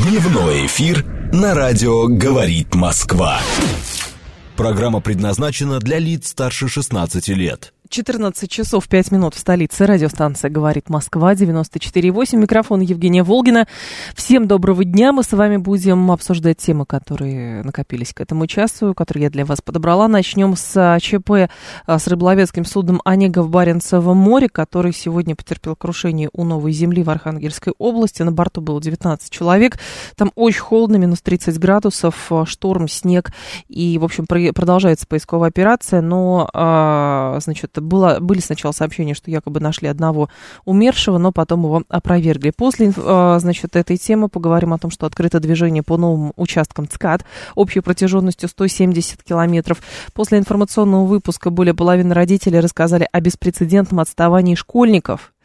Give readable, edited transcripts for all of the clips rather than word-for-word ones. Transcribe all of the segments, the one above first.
Дневной эфир на радио «Говорит Москва». Программа предназначена для лиц старше 16 лет. 14 часов 5 минут в столице. Радиостанция «Говорит Москва», 94,8. Микрофон Евгения Волгина. Всем доброго дня. Мы с вами будем обсуждать темы, которые накопились к этому часу, которые я для вас подобрала. Начнем с ЧП с рыболовецким судном «Онега» в Баренцевом море, который сегодня потерпел крушение у Новой Земли в Архангельской области. На борту было 19 человек. Там очень холодно, минус 30 градусов, шторм, снег. И, в общем, продолжается поисковая операция, но, значит, были сначала сообщения, что якобы нашли одного умершего, но потом его опровергли. После, значит, этой темы поговорим о том, что открыто движение по новым участкам ЦКАД общей протяженностью 170 километров. После информационного выпуска более половины родителей рассказали о беспрецедентном отставании школьников.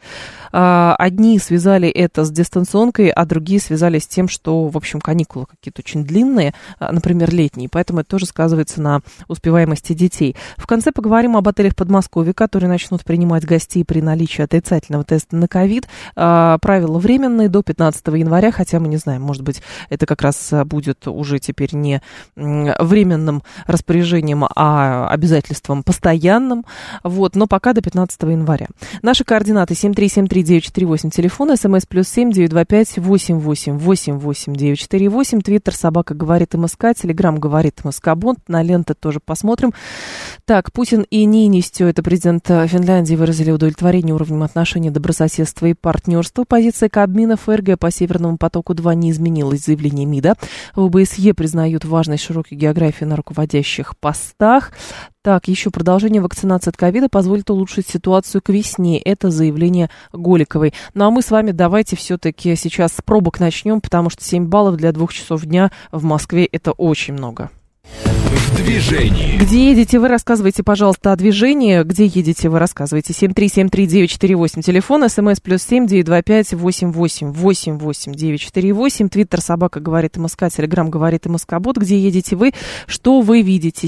Одни связали это с дистанционкой, а другие связали с тем, что, в общем, каникулы какие-то очень длинные, например, летние, поэтому это тоже сказывается на успеваемости детей. В конце поговорим об отелях Подмосковья, которые начнут принимать гостей при наличии отрицательного теста на ковид. Правила временные до 15 января, хотя мы не знаем, может быть, это как раз будет уже теперь не временным распоряжением, а обязательством постоянным, вот, но пока до 15 января. Наши координаты 7373948, телефон, смс +7 925 88 88 948, твиттер собака говорит МСК, телеграм говорит МСК Бонд, на ленты тоже посмотрим. Так, Путин и Ниинистё, это президент Финляндии, выразили удовлетворение уровнем отношений, добрососедства и партнерства. Позиция Кабмина ФРГ по Северному потоку-2 не изменилась. Заявление МИДа. В ОБСЕ признают важность широкой географии на руководящих постах. Так, еще продолжение вакцинации от ковида позволит улучшить ситуацию к весне. Это заявление Голиковой. Ну а мы с вами давайте все-таки сейчас с пробок начнем, потому что 7 баллов для 2 часов дня в Москве это очень много. В движении. Где едете вы, рассказывайте, пожалуйста, о движении. Где едете вы, рассказывайте. 7373948, телефон, смс +7 925 88 88 948, твиттер собака говорит МСК, телеграм говорит МСК Бот. Где едете вы, что вы видите?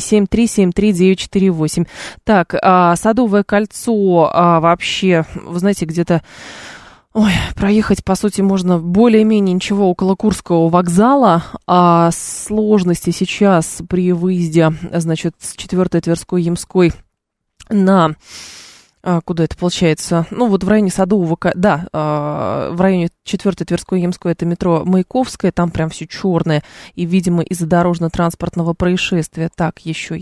7373948. Так, Садовое кольцо вообще, вы знаете, где-то... Ой, проехать, по сути, можно более-менее ничего около Курского вокзала. Сложности сейчас при выезде, значит, с 4-й Тверской Ямской на... Куда это получается? Ну, вот в районе Садового... Да, в районе 4-й Тверской Ямской это метро Маяковская, там прям все черное, и, видимо, из-за дорожно-транспортного происшествия. Так, еще.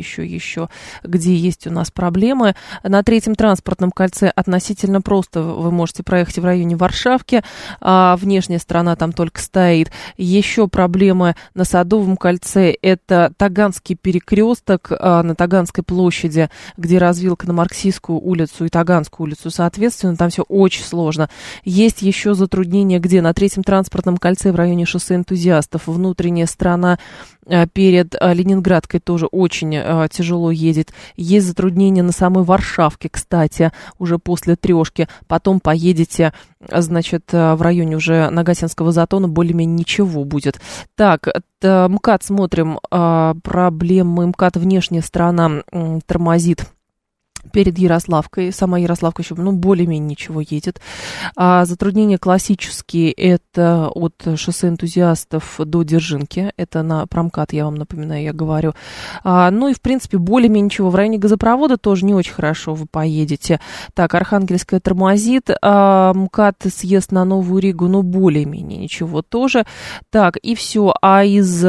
Где есть у нас проблемы? На 3-м транспортном кольце относительно просто вы можете проехать в районе Варшавки, внешняя сторона там только стоит. Еще проблемы на Садовом кольце, это Таганский перекресток на Таганской площади, где развилка на Марксистскую улицу и Таганскую улицу, соответственно, там все очень сложно. Есть еще затруднения, где на 3-м транспортном кольце в районе шоссе Энтузиастов, внутренняя сторона перед Ленинградкой тоже очень тяжело едет. Есть затруднения на самой Варшавке, кстати, уже после Трешки. Потом поедете, значит, в районе уже Нагатинского затона, более-менее ничего будет. Так, МКАД смотрим, проблемы МКАД, внешняя сторона тормозит перед Ярославкой. Сама Ярославка еще, более-менее ничего едет. Затруднения классические, это от шоссе Энтузиастов до Дзержинки. Это на промкат, я вам напоминаю, я говорю. Ну и, в принципе, более-менее ничего. В районе газопровода тоже не очень хорошо вы поедете. Так, Архангельская тормозит. МКАД съезд на Новую Ригу, более-менее ничего тоже. Так, и все. А из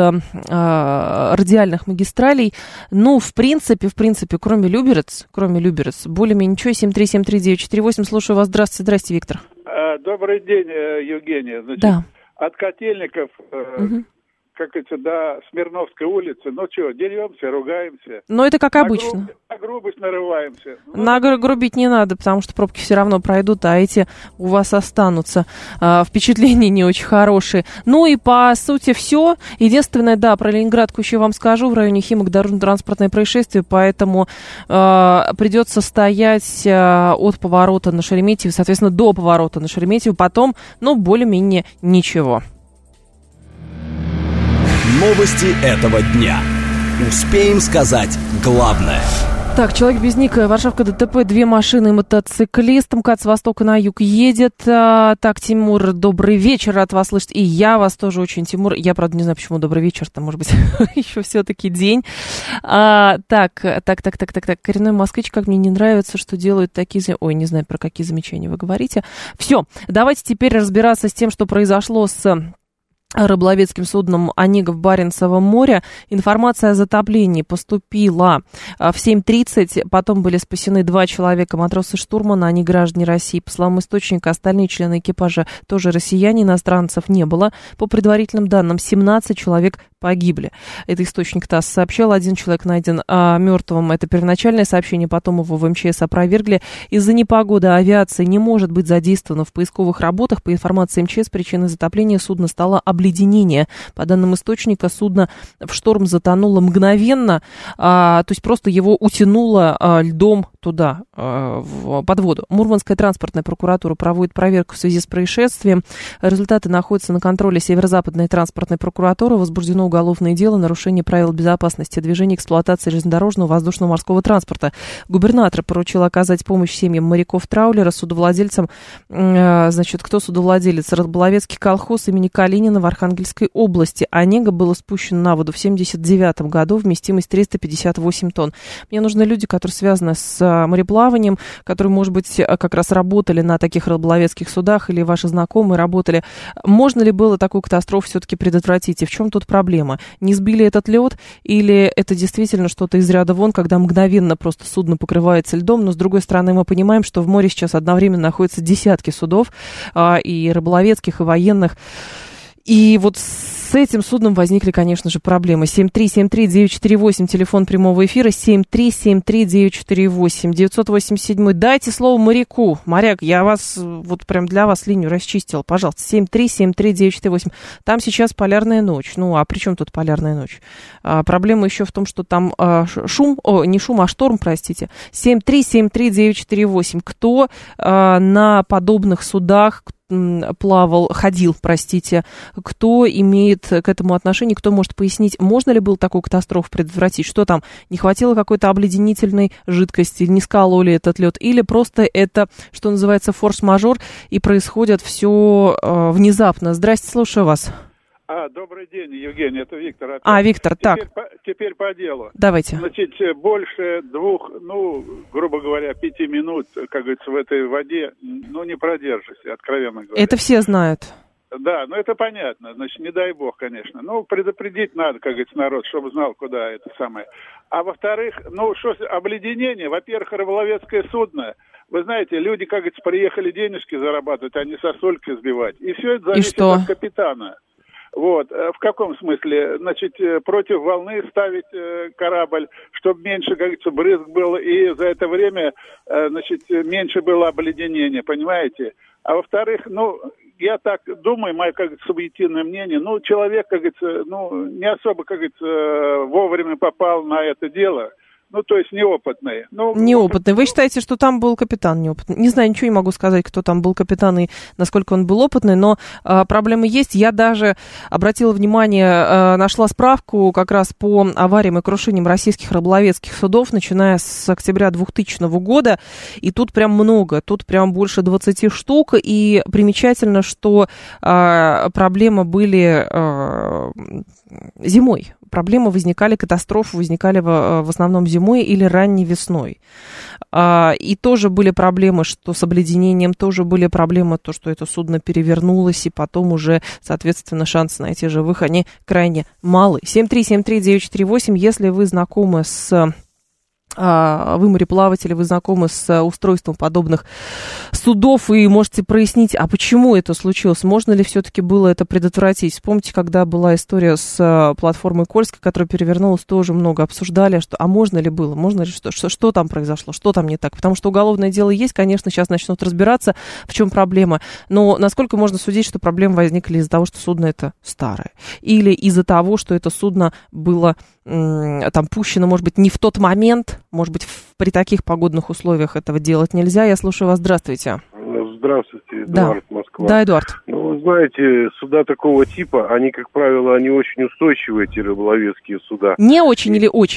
радиальных магистралей, в принципе, кроме Люберец, более-менее ничего. 7373948, слушаю вас. Здравствуйте, Виктор. Добрый день, Евгения. Значит, да. От Котельников, как говорится, до Смирновской улицы, деремся, ругаемся. Это как обычно. На грубость нарываемся. Грубить не надо, потому что пробки все равно пройдут, а эти у вас останутся. Впечатления не очень хорошие. И по сути все. Единственное, про Ленинградку еще вам скажу, в районе Химок дорожно-транспортное происшествие, поэтому придется стоять от поворота на Шереметьево, соответственно, до поворота на Шереметьево, потом, более-менее ничего. Новости этого дня. Успеем сказать главное. Так, человек без ника, Варшавка, ДТП, 2 машины, мотоциклист, МКАД с востока на юг едет. Так, Тимур, добрый вечер, рад вас слышать. И я вас тоже очень, Тимур. Я, правда, не знаю, почему добрый вечер, там, может быть, еще все-таки день. Так, коренной москвич, как мне не нравится, что делают такие... Ой, не знаю, про какие замечания вы говорите. Все, давайте теперь разбираться с тем, что произошло с рыболовецким судном «Онега» в Баренцевом море. Информация о затоплении поступила в 7:30. Потом были спасены 2 человека, матрос и штурман, они граждане России. По словам источника, остальные члены экипажа тоже россияне, иностранцев не было. По предварительным данным, 17 человек погибли. Это источник ТАСС сообщал. 1 человек найден мертвым. Это первоначальное сообщение, потом его в МЧС опровергли. Из-за непогоды авиация не может быть задействована в поисковых работах. По информации МЧС, причиной затопления судна стало обледенение. По данным источника, судно в шторм затонуло мгновенно, то есть просто его утянуло льдом туда, под воду. Мурманская транспортная прокуратура проводит проверку в связи с происшествием. Результаты находятся на контроле Северо-Западной транспортной прокуратуры. Возбуждено уголовное дело нарушение правил безопасности движения, эксплуатации железнодорожного воздушно-морского транспорта. Губернатор поручил оказать помощь семьям моряков траулера, судовладельцам. Значит, кто судовладелец? Рыболовецкий колхоз имени Калинина в Архангельской области. «Онега» было спущено на воду в 1979 году, вместимость 358 тонн. Мне нужны люди, которые связаны с мореплаванием, которые, может быть, как раз работали на таких рыболовецких судах, или ваши знакомые работали. Можно ли было такую катастрофу все-таки предотвратить? И в чем тут проблема? Не сбили этот лед, или это действительно что-то из ряда вон, когда мгновенно просто судно покрывается льдом? Но, с другой стороны, мы понимаем, что в море сейчас одновременно находятся десятки судов, и рыболовецких, и военных. И вот с этим судном возникли, конечно же, проблемы. 7373948, телефон прямого эфира, 7373948, 987. Дайте слово моряку. Моряк, я вас, вот прям для вас линию расчистила, пожалуйста, 7373948. Там сейчас полярная ночь. Ну, а при чем тут полярная ночь? Проблема еще в том, что там не шум, а шторм, простите. 7373948. Кто на подобных судах ходил, кто имеет к этому отношение, кто может пояснить, можно ли было такую катастрофу предотвратить, что там, не хватило какой-то обледенительной жидкости, не скололи этот лед, или просто это, что называется, форс-мажор, и происходит все внезапно. Здрасте, слушаю вас. Добрый день, Евгений, это Виктор. Виктор, так. Теперь по делу. Давайте. Значит, больше 2, грубо говоря, 5 минут, как говорится, в этой воде, не продержишься, откровенно говоря. Это все знают. Да, это понятно, значит, не дай бог, конечно. Предупредить надо, как говорится, народ, чтобы знал, куда это самое. А во-вторых, обледенение, во-первых, рыболовецкое судно. Вы знаете, люди, как говорится, приехали денежки зарабатывать, а не сосульки сбивать. И все это зависит от капитана. Вот, в каком смысле? Значит, против волны ставить корабль, чтобы меньше, как говорится, брызг было, и за это время, значит, меньше было обледенения, понимаете? А во-вторых, я так думаю, мое, как говорится, субъективное мнение, человек, как говорится, не особо, как говорится, вовремя попал на это дело. То есть неопытный. Неопытный. Вы считаете, что там был капитан неопытный? Не знаю, ничего не могу сказать, кто там был капитан и насколько он был опытный, но проблемы есть. Я даже обратила внимание, нашла справку как раз по авариям и крушениям российских рыболовецких судов, начиная с октября 2000 года, и тут прям много, тут прям больше 20 штук, и примечательно, что проблемы были зимой. Катастрофы возникали в основном зимой или ранней весной. И тоже были проблемы, что с обледенением, тоже были проблемы, то, что это судно перевернулось, и потом уже, соответственно, шансы найти живых, они крайне малы. 7373948, если вы знакомы вы мореплаватели, вы знакомы с устройством подобных судов и можете прояснить, а почему это случилось, можно ли все-таки было это предотвратить. Вспомните, когда была история с платформой Кольской, которая перевернулась, тоже много обсуждали, можно ли было, что там произошло, что там не так, потому что уголовное дело есть, конечно, сейчас начнут разбираться, в чем проблема, но насколько можно судить, что проблемы возникли из-за того, что судно это старое, или из-за того, что это судно было там пущено, может быть, не в тот момент, может быть, при таких погодных условиях этого делать нельзя. Я слушаю вас. Здравствуйте. Здравствуйте, Эдуард, Москва. Да, Эдуард. Вы знаете, суда такого типа, они, как правило, очень устойчивые, эти рыболовецкие суда. Не очень или очень?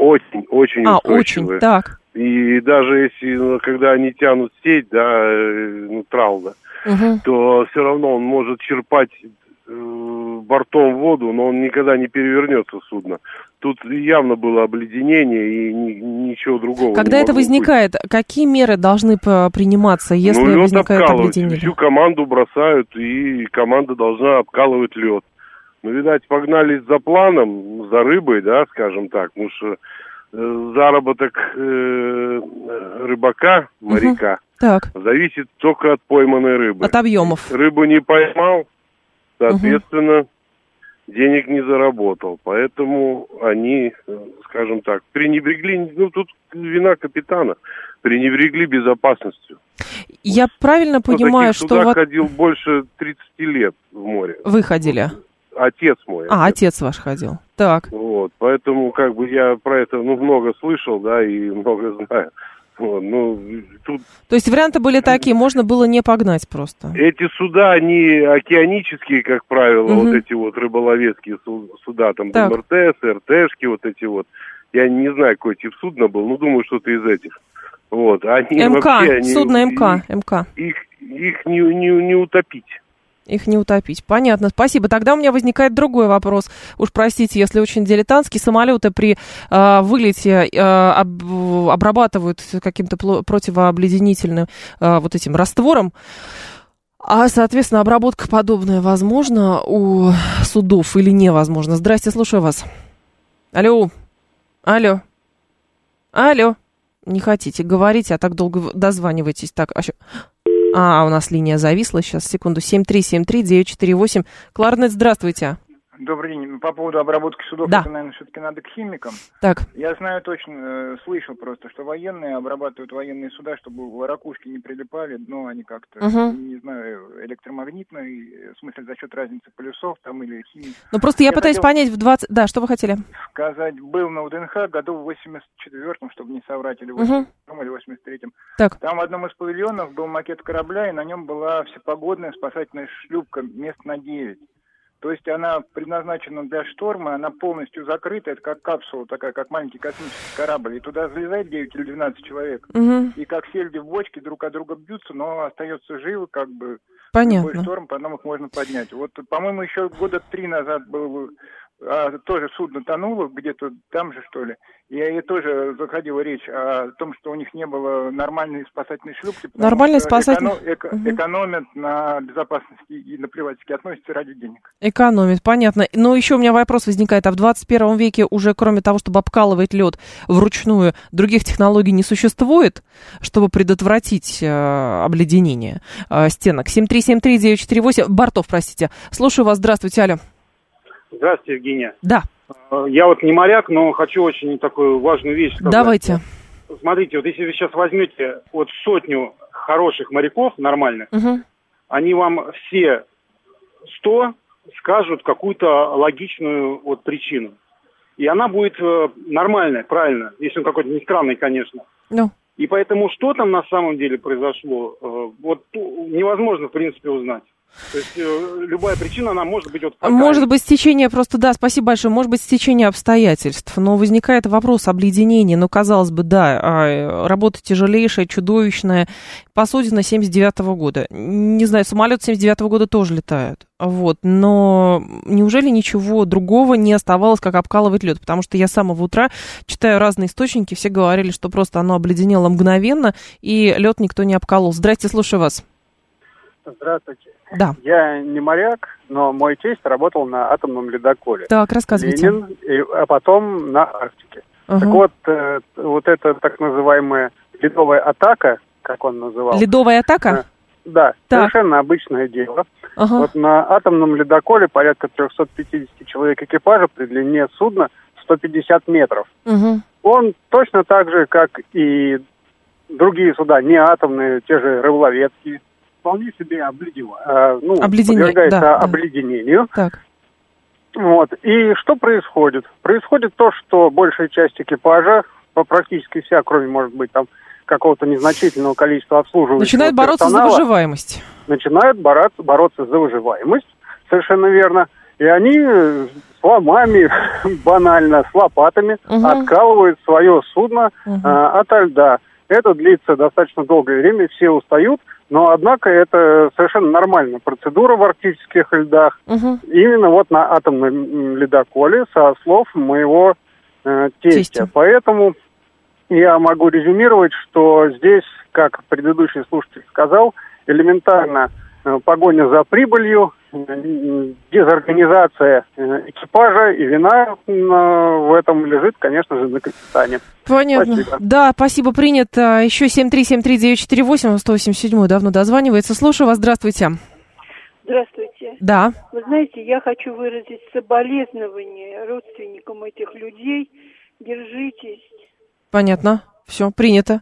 Очень устойчивые. Очень, так. И даже если, когда они тянут сеть, трал, то все равно он может черпать бортом воду, но он никогда не перевернется судно. Тут явно было обледенение и ничего другого. Когда это возникает, какие меры должны приниматься, если возникает обледенение? Всю команду бросают, и команда должна обкалывать лед. Видать, погнались за планом, за рыбой, скажем так, потому что заработок рыбака, моряка, зависит только от пойманной рыбы. От объемов. Рыбу не поймал, соответственно, денег не заработал. Поэтому они, скажем так, пренебрегли, тут вина капитана, пренебрегли безопасностью. Я правильно понимаю, что... Я ходил больше 30 лет в море. Вы ходили? Отец мой. Отец ваш ходил. Так. Поэтому я про это много слышал, и много знаю. То есть варианты были такие, можно было не погнать просто. Эти суда, они океанические, как правило, эти рыболовецкие суда, там МРТ, РТшки, Я не знаю, какой тип судна был, думаю, что-то из этих. Они МК, вообще, судно МК. Их не утопить. Их не утопить. Понятно, спасибо. Тогда у меня возникает другой вопрос. Уж простите, если очень дилетантский. Самолеты при вылете обрабатывают каким-то противообледенительным этим раствором. А, соответственно, обработка подобная возможна у судов или невозможно? Здрасте, слушаю вас. Алло. Не хотите говорить, а так долго дозваниваетесь. Так, у нас линия зависла. Сейчас, секунду. 7373948. Кларнет, здравствуйте. Добрый день. По поводу обработки судов, это, наверное, все-таки надо к химикам. Так. Я знаю точно, слышал просто, что военные обрабатывают военные суда, чтобы ракушки не прилипали, но они как-то, не знаю, электромагнитные, в смысле за счет разницы полюсов там или химии. Просто я пытаюсь понять в 20... Да, что вы хотели? Сказать, был на УДНХ году в 84-м, чтобы не соврать, или в 82-м, или 83-м. Так. Там в одном из павильонов был макет корабля, и на нем была всепогодная спасательная шлюпка мест на 9. То есть она предназначена для шторма, она полностью закрыта, это как капсула такая, как маленький космический корабль. И туда залезает 9 или 12 человек. И как сельди в бочке друг от друга бьются, но остается живо, Понятно. Любой шторм, потом их можно поднять. По-моему, еще года 3 назад был... тоже судно тонуло где-то там же, что ли. И тоже заходила речь о том, что у них не было нормальной спасательной шлюпки. Нормальной спасательной? Экономят на безопасности и на плевательски относятся ради денег. Экономят, понятно. Но еще у меня вопрос возникает. А в 21 веке уже, кроме того, чтобы обкалывать лед вручную, других технологий не существует, чтобы предотвратить обледенение стенок? 7373948, бортов, простите. Слушаю вас, здравствуйте, алло. Здравствуйте, Евгения. Да. Я не моряк, но хочу очень такую важную вещь сказать. Давайте. Смотрите, если вы сейчас возьмете 100 хороших моряков, нормальных, они вам все 100 скажут какую-то логичную причину. И она будет нормальная, правильно, если он какой-то не странный, конечно. И поэтому, что там на самом деле произошло, невозможно, в принципе, узнать. То есть любая причина, она может быть такая. Может быть, стечение просто, спасибо большое, может быть, стечение обстоятельств, но возникает вопрос обледенения, казалось бы, работа тяжелейшая, чудовищная, посудина 79-го года. Не знаю, самолет 79-го года тоже летает, но неужели ничего другого не оставалось, как обкалывать лед? Потому что я с самого утра читаю разные источники, все говорили, что просто оно обледенело мгновенно, и лед никто не обкалывал. Здрасте, слушаю вас. Здравствуйте. Да. Я не моряк, но мой тесть работал на атомном ледоколе. Так, рассказывайте. Ленин, а потом на Арктике. Так эта так называемая ледовая атака, как он называл. Ледовая атака? Да, совершенно обычное дело. На атомном ледоколе порядка 350 человек экипажа при длине судна 150 метров. Он точно так же, как и другие суда, не атомные, те же рыболовецкие, вполне себе подвергается обледенению. Так. И что происходит? Происходит то, что большая часть экипажа, практически вся, кроме, может быть, там какого-то незначительного количества обслуживающего начинают бороться за выживаемость. Начинают бороться за выживаемость, совершенно верно. И они с ломами, банально, с лопатами откалывают свое судно ото льда. Это длится достаточно долгое время, все устают, но, однако, это совершенно нормальная процедура в арктических льдах. Именно вот на атомном ледоколе, со слов моего тестя. Поэтому я могу резюмировать, что здесь, как предыдущий слушатель сказал, элементарно погоня за прибылью, дезорганизация экипажа, и вина в этом лежит, конечно же, на капитане. Понятно. Спасибо. Да, спасибо, принято. Еще 7373948, 187 давно дозванивается. Слушаю вас, здравствуйте. Здравствуйте. Да. Вы знаете, я хочу выразить соболезнования родственникам этих людей. Держитесь. Понятно. Все, принято.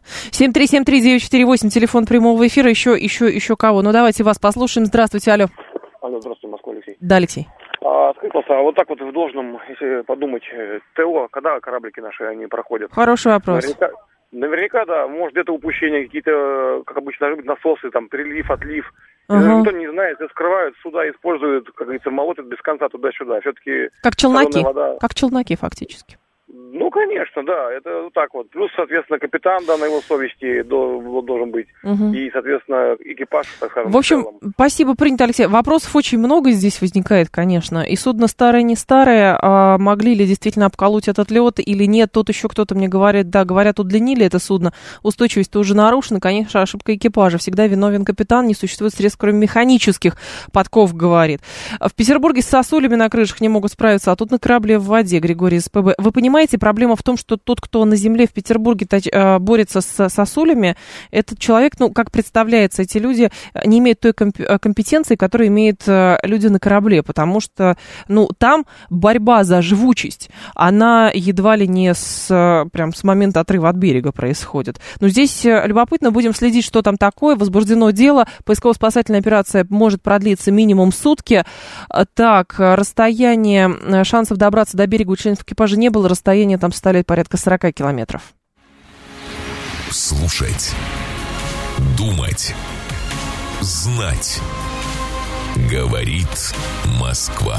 7373948, телефон прямого эфира. Еще кого? Ну, давайте вас послушаем. Здравствуйте, алло. Алло, здравствуйте, Москва, Алексей. Да, Алексей. Скажите, пожалуйста, вот так вот в должном, если подумать, ТО, когда кораблики наши, они проходят? Хороший вопрос. Наверняка, да, может, где-то упущения какие-то, как обычно, насосы, там, прилив, отлив. Никто не знает, скрывают суда, используют, как говорится, молотят без конца туда-сюда. Все-таки как челноки, как челноки фактически. Ну, конечно, да, это вот так вот. Плюс, соответственно, капитан, да, на его совести должен быть. И, соответственно, экипаж, так скажем. В общем, спасибо, принято, Алексей. Вопросов очень много здесь возникает, конечно. И судно старое, не старое, а могли ли действительно обколоть этот лед или нет. Тут еще кто-то мне говорит, да, говорят, удлинили это судно, устойчивость уже нарушена. Конечно, ошибка экипажа. Всегда виновен капитан, не существует средств, кроме механических подков, говорит. В Петербурге с сосулями на крышах не могут справиться, а тут на корабле в воде, Григорий СПБ. Вы понимаете, проблема в том, что тот, кто на земле в Петербурге борется с сосулями, этот человек, ну, как представляется, эти люди не имеют той компетенции, которую имеют люди на корабле, потому что, ну, там борьба за живучесть, она едва ли не прям с момента отрыва от берега происходит. Но здесь любопытно, будем следить, что там такое. Возбуждено дело, поисково-спасательная операция может продлиться минимум сутки. Так, расстояние, шансов добраться до берега у членов экипажа не было, расстояние там составляет порядка 40 километров. Слушать, думать, знать. Говорит Москва.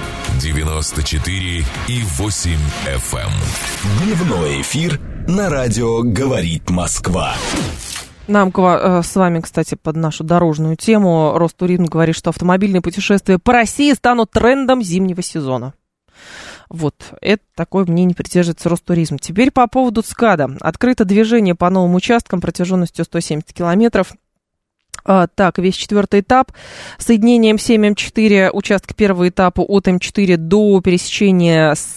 94,8 FM. Дневной эфир на радио «Говорит Москва». Нам с вами, кстати, под нашу дорожную тему Ростуризм говорит, что автомобильные путешествия по России станут трендом зимнего сезона. Вот, это такое мнение придерживается Ростуризм. Теперь по поводу ЦКАДа. Открыто движение по новым участкам протяженностью 170 километров. Так, весь четвертый этап. Соединение М7, М4, участок первого этапа от М4 до пересечения с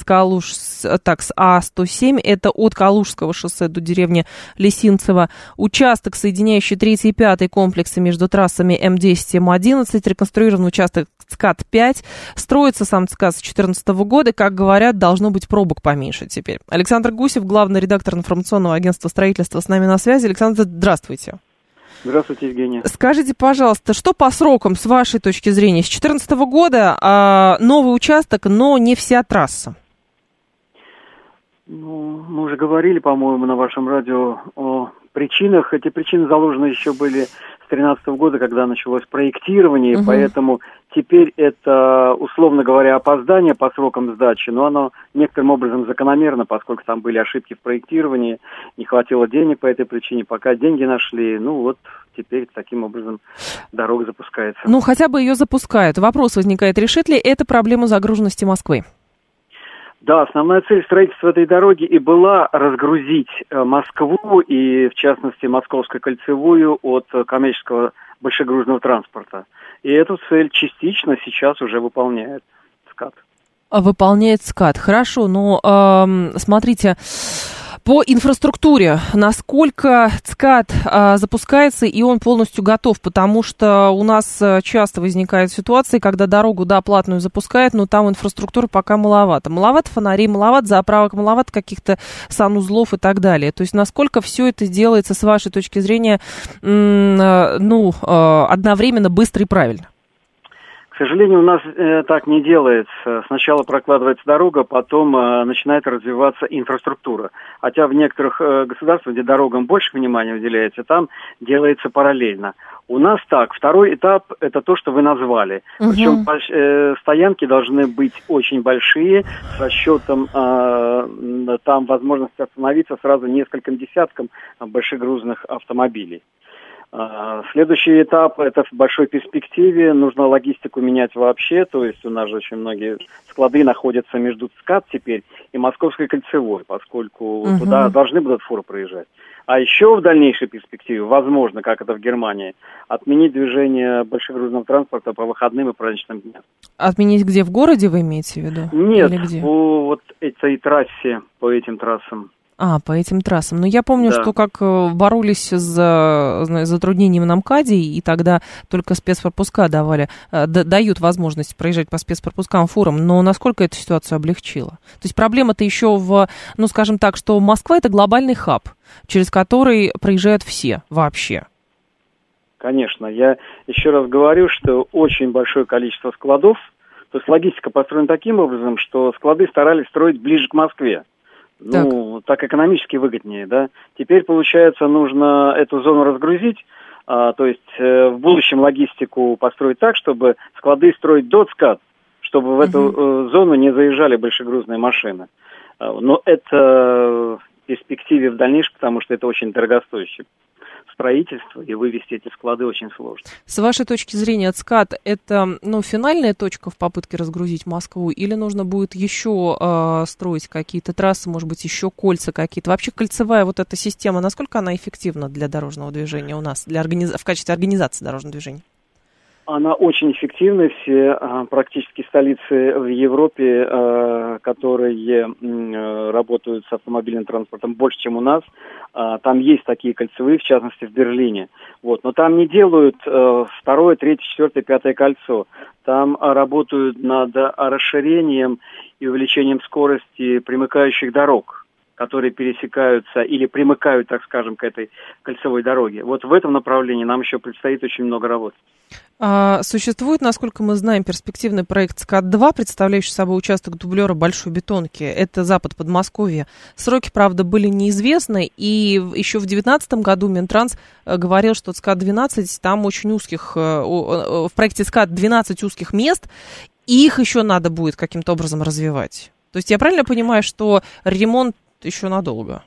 А107. Это от Калужского шоссе до деревни Лисинцево. Участок, соединяющий 3 и 5 комплексы между трассами М10 и М11. Реконструирован участок ЦКАД-5. Строится сам ЦКАД с 2014 года. Как говорят, должно быть пробок поменьше теперь. Александр Гусев, главный редактор информационного агентства строительства, с нами на связи. Александр, здравствуйте. Здравствуйте, Евгения. Скажите, пожалуйста, что по срокам, с вашей точки зрения? С 2014 года новый участок, но не вся трасса. Ну, мы уже говорили, по-моему, на вашем радио о причинах. Эти причины заложены еще были с 2013 года, когда началось проектирование, поэтому теперь это, условно говоря, опоздание по срокам сдачи, но оно некоторым образом закономерно, поскольку там были ошибки в проектировании, не хватило денег по этой причине, пока деньги нашли, ну вот теперь таким образом дорога запускается. Ну, хотя бы ее запускают. Вопрос возникает, решит ли это проблему загруженности Москвы? Да, основная цель строительства этой дороги и была разгрузить Москву и, в частности, Московскую кольцевую от коммерческого большегрузного транспорта. И эту цель частично сейчас уже выполняет ЦКАД. Выполняет ЦКАД. Хорошо, но смотрите, по инфраструктуре, насколько ЦКАД запускается и он полностью готов, потому что у нас часто возникают ситуации, когда дорогу, да, платную запускают, но там инфраструктура пока маловато. Маловато фонарей, маловато заправок, маловато каких-то санузлов и так далее. То есть насколько все это делается, с вашей точки зрения, одновременно быстро и правильно? К сожалению, у нас так не делается. Сначала прокладывается дорога, потом начинает развиваться инфраструктура. Хотя в некоторых государствах, где дорогам больше внимания уделяется, там делается параллельно. У нас так. Второй этап – это то, что вы назвали. Причем стоянки должны быть очень большие, с расчетом там возможности остановиться сразу нескольким десяткам большегрузных автомобилей. Следующий этап – это в большой перспективе. Нужно логистику менять вообще. То есть у нас же очень многие склады находятся между ЦКАД теперь и Московской кольцевой, поскольку туда должны будут фуры проезжать. А еще в дальнейшей перспективе, возможно, как это в Германии, отменить движение большегрузного транспорта по выходным и праздничным дням. Отменить где, в городе вы имеете в виду? Нет, или где? по вот этой трассе, по этим трассам. По этим трассам. Но я помню, что как боролись с затруднением на МКАДе, и тогда только спецпропуска дают возможность проезжать по спецпропускам фурам. Но насколько эту ситуацию облегчило? То есть проблема-то еще скажем так, что Москва – это глобальный хаб, через который проезжают все вообще. Конечно. Я еще раз говорю, что очень большое количество складов, то есть логистика построена таким образом, что склады старались строить ближе к Москве. Так экономически выгоднее, да. Теперь, получается, нужно эту зону разгрузить, то есть в будущем логистику построить так, чтобы склады строить до ЦКАД, чтобы в эту зону не заезжали большегрузные машины. Но это в перспективе в дальнейшем, потому что это очень дорогостоящее строительство, и вывести эти склады очень сложно. С вашей точки зрения, ЦКАД – это финальная точка в попытке разгрузить Москву, или нужно будет еще строить какие-то трассы, может быть, еще кольца какие-то? Вообще кольцевая вот эта система, насколько она эффективна для дорожного движения у нас, в качестве организации дорожного движения? Она очень эффективна. Все практически столицы в Европе, которые работают с автомобильным транспортом больше, чем у нас, там есть такие кольцевые, в частности в Берлине. Но там не делают второе, третье, четвертое, пятое кольцо. Там работают над расширением и увеличением скорости примыкающих дорог, которые пересекаются или примыкают, так скажем, к этой кольцевой дороге. Вот в этом направлении нам еще предстоит очень много работы. Существует, насколько мы знаем, перспективный проект ЦКАД-2, представляющий собой участок дублера Большой Бетонки. Это запад Подмосковья. Сроки, правда, были неизвестны, и еще в 2019 году Минтранс говорил, что ЦКАД-12, там очень узких, в проекте ЦКАД 12 узких мест, и их еще надо будет каким-то образом развивать. То есть я правильно понимаю, что ремонт еще надолго?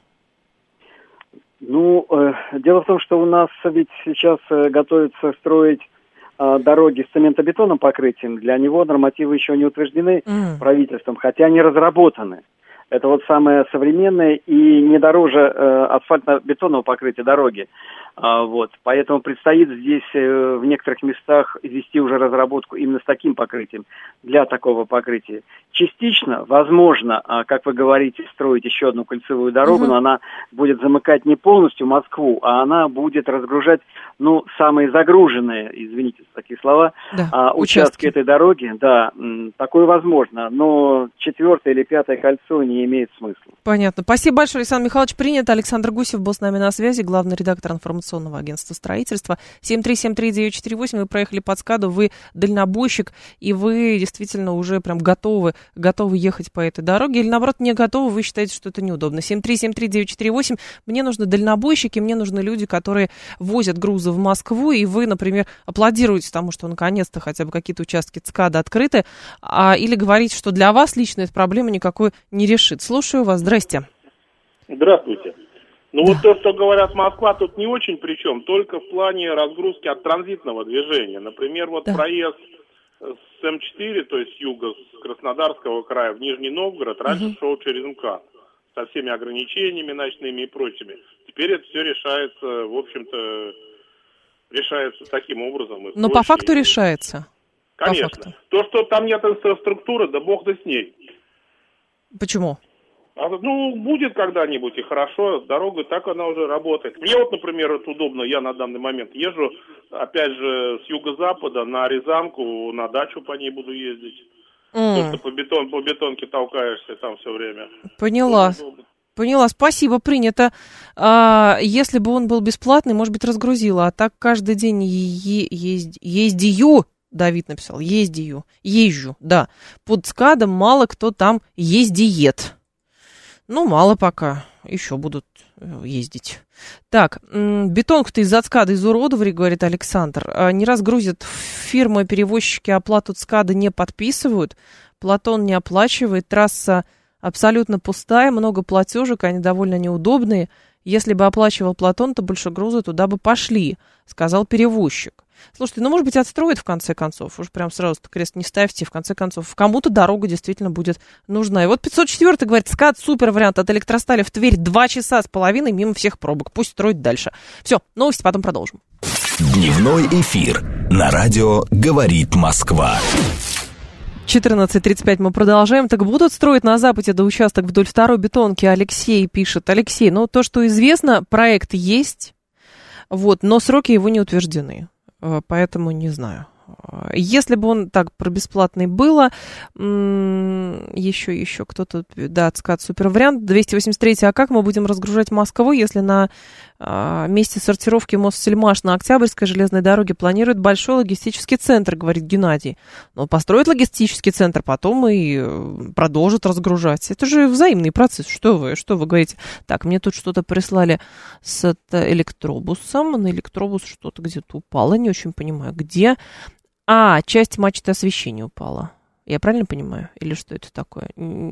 Дело в том, что у нас ведь сейчас готовится строить дороги с цементобетонным покрытием. Для него нормативы еще не утверждены правительством, хотя они разработаны. Это вот самое современное и не дороже асфальтно-бетонного покрытия дороги. Поэтому предстоит здесь в некоторых местах ввести уже разработку именно с таким покрытием, для такого покрытия. Частично, возможно, как вы говорите, строить еще одну кольцевую дорогу, но она будет замыкать не полностью Москву, а она будет разгружать, самые загруженные, извините за такие слова, участки этой дороги. Да, такое возможно, но четвертое или пятое кольцо не имеет смысла. Понятно. Спасибо большое, Александр Михайлович. Принято. Александр Гусев был с нами на связи, главный редактор информационного агентства строительства. 7373948. Вы проехали по ЦКАДу, вы дальнобойщик, и вы действительно уже прям готовы ехать по этой дороге, или наоборот не готовы, вы считаете, что это неудобно. 7373948. Мне нужны дальнобойщики, мне нужны люди, которые возят грузы в Москву, и вы, например, аплодируете тому, что наконец-то хотя бы какие-то участки ЦКАДа открыты, или говорите, что для вас лично эта проблема никакой не решит. Слушаю вас. Здрасте. Здравствуйте. То, что говорят Москва, тут не очень причем, только в плане разгрузки от транзитного движения. Например, проезд с М4, то есть с юга, с Краснодарского края в Нижний Новгород, раньше шел через МКАД со всеми ограничениями ночными и прочими. Теперь это все решается, в общем-то, таким образом. Но по факту решается. Конечно. То, что там нет инфраструктуры, да бог да с ней. Почему? Будет когда-нибудь и хорошо, дорога так она уже работает. Мне например, это удобно, я на данный момент езжу, опять же, с юго-запада на Рязанку, на дачу по ней буду ездить. Потому что по бетонке толкаешься там все время. Поняла, спасибо, принято. Если бы он был бесплатный, может быть, разгрузила, а так каждый день ездию Давид написал. Езжу, да. Под ЦКАДом мало кто там ездиет. Ну, мало пока. Еще будут ездить. Так, бетонку-то из-за ЦКАДа изуродовали, говорит Александр. Не раз грузят фирмы-перевозчики, оплату ЦКАДа не подписывают. Платон не оплачивает. Трасса абсолютно пустая, много платежек, они довольно неудобные. Если бы оплачивал Платон, то больше груза туда бы пошли, сказал перевозчик. Слушайте, ну, может быть, отстроят в конце концов. Уж прям сразу крест не ставьте. В конце концов, кому-то дорога действительно будет нужна. И вот 504 говорит, СКАД супер вариант от Электростали в Тверь 2 часа с половиной мимо всех пробок. Пусть строят дальше. Все, новости потом продолжим. Дневной эфир на радио «Говорит Москва». 14:35 мы продолжаем. Так будут строить на Западе до участок вдоль второй бетонки? Алексей пишет. Алексей, ну, то, что известно, проект есть, вот, но сроки его не утверждены. Поэтому не знаю. Если бы он так про бесплатный было, еще кто-то, да, ЦКАД супер вариант. 283, а как мы будем разгружать Москву, если на месте сортировки Моссельмаш на Октябрьской железной дороге планируют большой логистический центр, говорит Геннадий. Но построят логистический центр, потом и продолжат разгружать. Это же взаимный процесс. Что вы говорите? Так, мне тут что-то прислали с электробусом. На электробус что-то где-то упало, не очень понимаю, где. Часть мачты освещения упала. Я правильно понимаю? Или что это такое?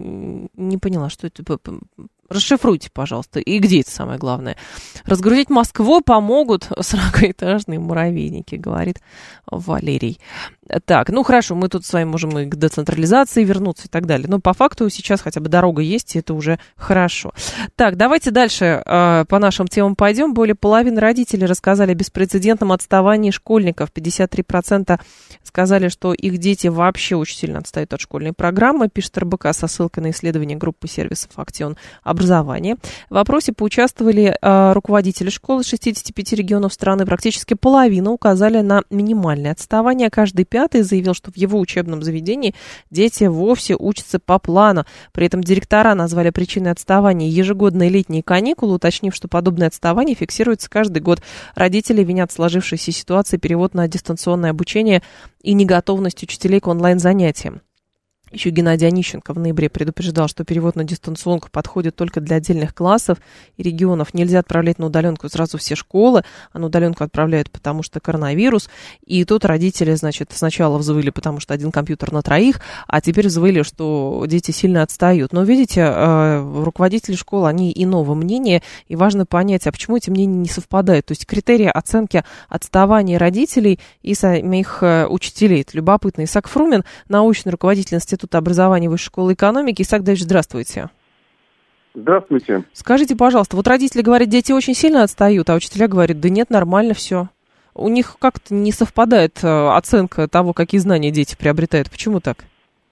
Не поняла, что это. Расшифруйте, пожалуйста. И где это самое главное? Разгрузить Москву помогут 40-этажные муравейники, говорит Валерий. Так, ну хорошо, мы тут с вами можем и к децентрализации вернуться и так далее. Но по факту сейчас хотя бы дорога есть, и это уже хорошо. Так, давайте дальше по нашим темам пойдем. Более половины родителей рассказали о беспрецедентном отставании школьников. 53% сказали, что их дети вообще очень сильно отстают от школьной программы, пишет РБК со ссылкой на исследование группы сервисов «Актион образования». В опросе поучаствовали руководители школ из 65 регионов страны. Практически половина указали на минимальное отставание. Каждый пятый заявил, что в его учебном заведении дети вовсе учатся по плану. При этом директора назвали причиной отставания ежегодные летние каникулы, уточнив, что подобное отставание фиксируется каждый год. Родители винят в сложившейся ситуации перевод на дистанционное обучение и неготовность учителей к онлайн-занятиям. Еще Геннадий Онищенко в ноябре предупреждал, что перевод на дистанционку подходит только для отдельных классов и регионов. Нельзя отправлять на удаленку сразу все школы, а на удаленку отправляют, потому что коронавирус. И тут родители, значит, сначала взвыли, потому что один компьютер на троих, а теперь взвыли, что дети сильно отстают. Но, видите, руководители школ, они иного мнения, и важно понять, а почему эти мнения не совпадают. То есть критерии оценки отставания родителей и самих учителей. Это любопытно. Исаак Фрумин, научный руководитель Института образования Высшей школы экономики. Исаак Давидович, здравствуйте. Здравствуйте. Скажите, пожалуйста, вот родители говорят, дети очень сильно отстают, а учителя говорят, да нет, нормально все. У них как-то не совпадает оценка того, какие знания дети приобретают. Почему так?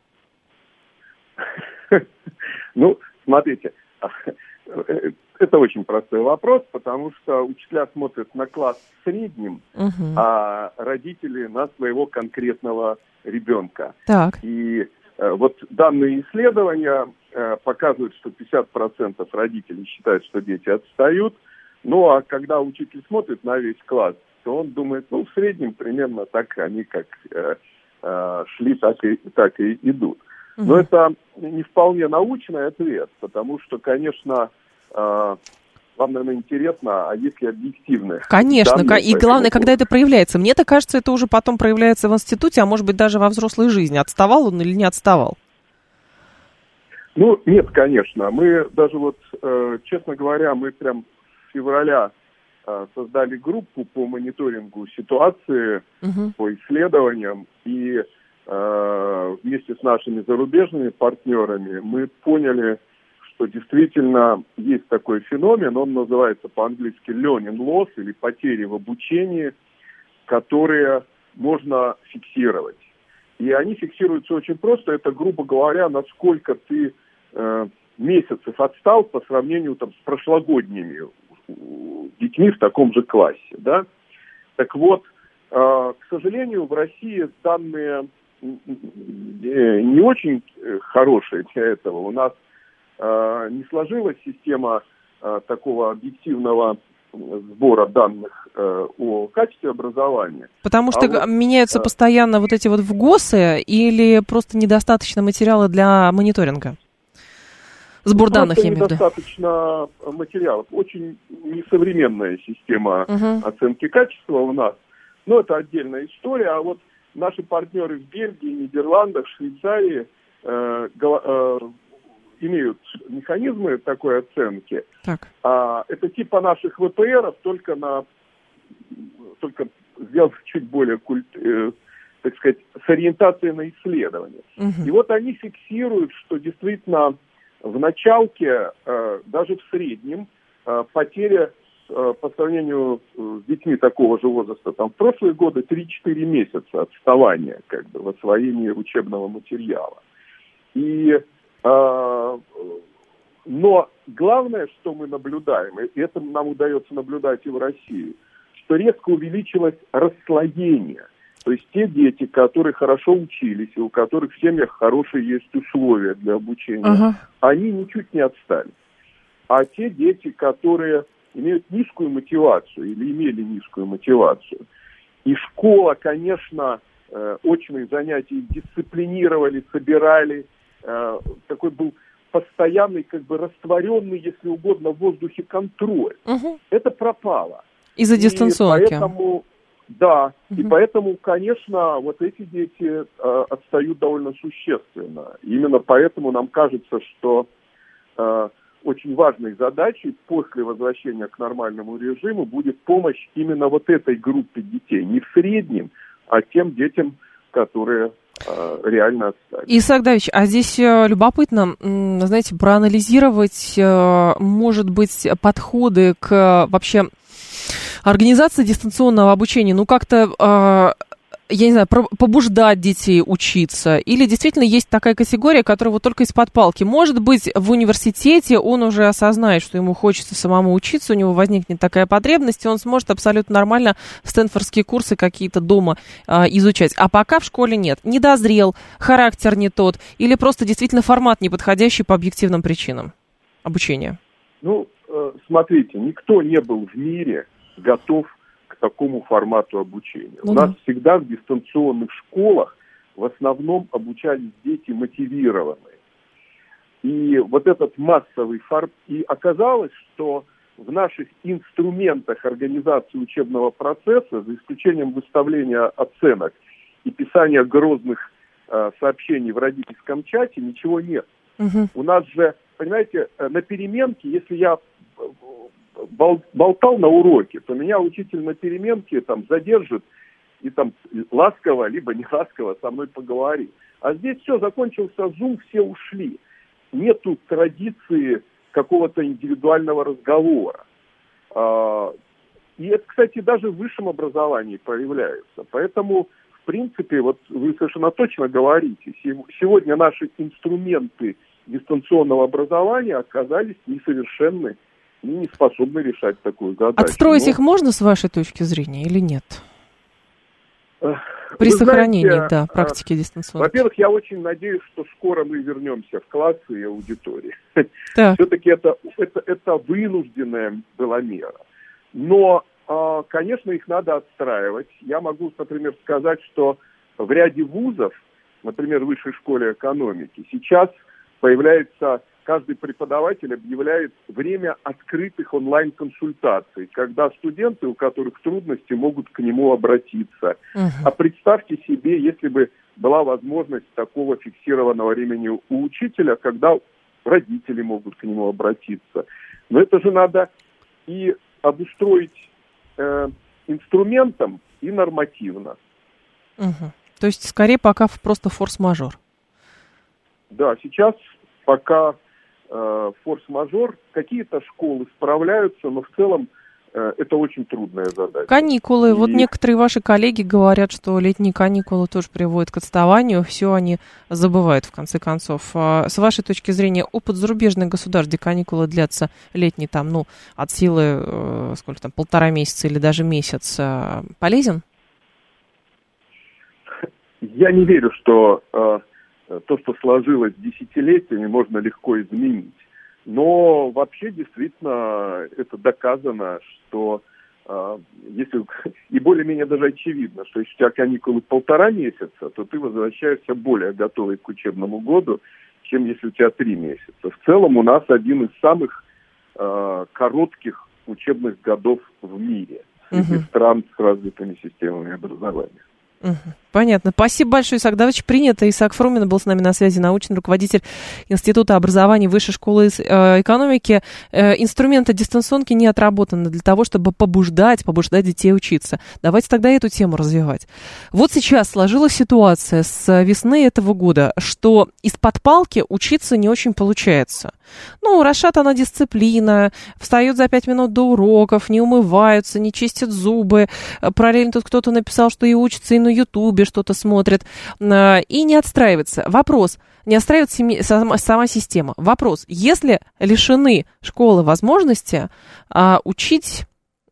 Ну, смотрите, это очень простой вопрос, потому что учителя смотрят на класс в среднем, а родители на своего конкретного ребенка. Так. И вот данные исследования показывают, что 50% родителей считают, что дети отстают. Ну, а когда учитель смотрит на весь класс, то он думает, ну, в среднем примерно так они как шли, так и идут. Но это не вполне научный ответ, потому что, конечно, вам, наверное, интересно, а есть ли объективные Конечно, данные, и главное, когда это проявляется. Мне-то кажется, это уже потом проявляется в институте, а может быть даже во взрослой жизни. Отставал он или не отставал? Ну, нет, конечно. Мы даже вот, честно говоря, мы прям с февраля создали группу по мониторингу ситуации, по исследованиям, и вместе с нашими зарубежными партнерами мы поняли, что действительно есть такой феномен, он называется по-английски learning loss, или потери в обучении, которые можно фиксировать. И они фиксируются очень просто, это, грубо говоря, насколько ты месяцев отстал по сравнению там, с прошлогодними детьми в таком же классе. Да? Так вот, к сожалению, в России данные не очень хорошие для этого. У нас не сложилась система такого объективного сбора данных о качестве образования. Потому что меняются постоянно вот эти вот ВГОСы или просто недостаточно материала для мониторинга? Сбор данных, я имею в виду. Недостаточно материалов. Очень несовременная система оценки качества у нас. Но это отдельная история. А вот наши партнеры в Бельгии, Нидерландах, Швейцарии имеют механизмы такой оценки. Так. Это типа наших ВПРов, только сделав чуть более, так сказать, с ориентацией на исследования. И вот они фиксируют, что действительно в началке, даже в среднем, потеря по сравнению с детьми такого же возраста, там в прошлые годы 3-4 месяца отставания как бы в освоении учебного материала. Но главное, что мы наблюдаем, и это нам удается наблюдать и в России, что резко увеличилось расслоение. То есть те дети, которые хорошо учились, и у которых в семьях хорошие есть условия для обучения, они ничуть не отстали. А те дети, которые имеют низкую мотивацию или имели низкую мотивацию, и школа, конечно, очные занятия дисциплинировали, собирали, такой был постоянный, как бы растворенный, если угодно, в воздухе контроль. Это пропало. Из-за дистанционки. Поэтому, да, и поэтому, конечно, вот эти дети отстают довольно существенно. Именно поэтому нам кажется, что очень важной задачей после возвращения к нормальному режиму будет помощь именно вот этой группе детей. Не в среднем, а тем детям, которые реально отстали. Исаак Давидович, а здесь любопытно, знаете, проанализировать, может быть, подходы к вообще организации дистанционного обучения, ну как-то, я не знаю, побуждать детей учиться, или действительно есть такая категория, которая вот только из-под палки. Может быть, в университете он уже осознает, что ему хочется самому учиться, у него возникнет такая потребность, и он сможет абсолютно нормально стэнфордские курсы какие-то дома изучать. А пока в школе нет. Не дозрел, характер не тот, или просто действительно формат неподходящий по объективным причинам обучения. Ну, смотрите, никто не был в мире готов к такому формату обучения. У нас всегда в дистанционных школах в основном обучались дети мотивированные. И вот этот массовый формат... И оказалось, что в наших инструментах организации учебного процесса, за исключением выставления оценок и писания грозных сообщений в родительском чате, ничего нет. У нас же, понимаете, на переменке, если я болтал на уроке, то меня учитель на переменке там задержит и там ласково, либо не ласково со мной поговорит. А здесь все, закончился Zoom, все ушли. Нету традиции какого-то индивидуального разговора. И это, кстати, даже в высшем образовании появляется. Поэтому, в принципе, вот вы совершенно точно говорите, сегодня наши инструменты дистанционного образования оказались несовершенны и не способны решать такую задачу. Отстроить их можно с вашей точки зрения или нет? При сохранении, практики дистанционной. Во-первых, я очень надеюсь, что скоро мы вернемся в классы и аудитории. Все-таки это вынужденная была мера. Но, конечно, их надо отстраивать. Я могу, например, сказать, что в ряде вузов, например, в Высшей школе экономики, сейчас появляется... Каждый преподаватель объявляет время открытых онлайн-консультаций, когда студенты, у которых трудности, могут к нему обратиться. А представьте себе, если бы была возможность такого фиксированного времени у учителя, когда родители могут к нему обратиться. Но это же надо и обустроить инструментом, и нормативно. То есть, скорее, пока просто форс-мажор. Да, сейчас пока... форс-мажор. Какие-то школы справляются, но в целом это очень трудная задача. Каникулы. Вот некоторые ваши коллеги говорят, что летние каникулы тоже приводят к отставанию. Все они забывают, в конце концов. С вашей точки зрения, опыт зарубежных государств, где каникулы длятся летние, от силы, 1,5 месяца или даже месяц, полезен? Я не верю, что... то, что сложилось десятилетиями, можно легко изменить. Но вообще действительно это доказано, что если и более-менее даже очевидно, что если у тебя каникулы 1,5 месяца, то ты возвращаешься более готовый к учебному году, чем если у тебя 3 месяца. В целом у нас один из самых коротких учебных годов в мире среди стран с развитыми системами образования. Понятно. Спасибо большое, Исаак Давыдович. Принято. Исаак Фрумин был с нами на связи, научный руководитель Института образования Высшей школы экономики. Инструменты дистанционки не отработаны для того, чтобы побуждать детей учиться. Давайте тогда эту тему развивать. Вот сейчас сложилась ситуация с весны этого года, что из-под палки учиться не очень получается. Ну, Рашат, она дисциплина, встают за 5 минут до уроков, не умываются, не чистят зубы. Параллельно тут кто-то написал, что и учится, и на Ютубе что-то смотрит, и не отстраивается. Вопрос, не отстраивается сама система. Вопрос, если лишены школы возможности учить,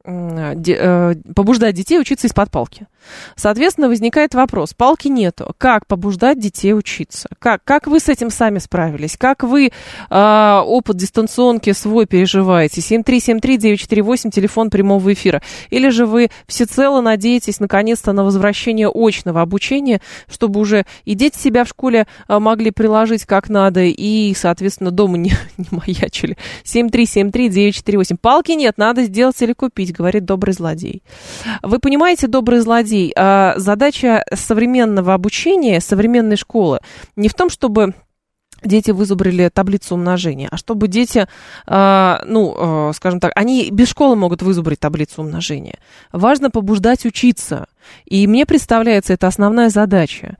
побуждать детей учиться из-под палки, соответственно, возникает вопрос, палки нету, как побуждать детей учиться? Как вы с этим сами справились? Как вы опыт дистанционки свой переживаете? 7373948, телефон прямого эфира. Или же вы всецело надеетесь наконец-то на возвращение очного обучения, чтобы уже и дети себя в школе могли приложить как надо, и, соответственно, дома не маячили. 7373948. Палки нет, надо сделать или купить, говорит добрый злодей. Вы понимаете, добрый злодей, задача современного обучения, современной школы не в том, чтобы дети вызубрили таблицу умножения, а чтобы дети, скажем так, они без школы могут вызубрить таблицу умножения. Важно побуждать учиться. И мне представляется, это основная задача.